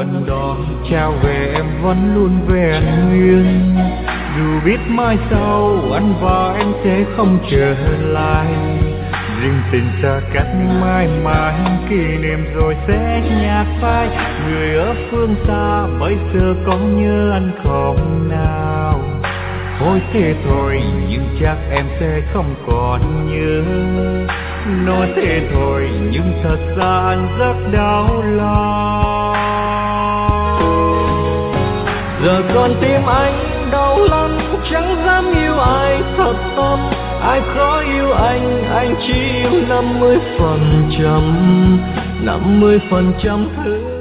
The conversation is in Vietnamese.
lần đó trao về em vẫn luôn vẹn nguyên. Dù biết mai sau anh và em sẽ không trở lại, riêng tình xa cách mãi mãi, kỷ niệm rồi sẽ nhạt phai. Người ở phương xa bây giờ có nhớ anh không nào? Thôi thế thôi nhưng chắc em sẽ không còn nhớ. Nói thế thôi nhưng thật ra anh rất đau lòng. Giờ con tim anh đau lắm, chẳng dám yêu ai thật tâm. Ai khó yêu anh chỉ yêu 50%, 50% thứ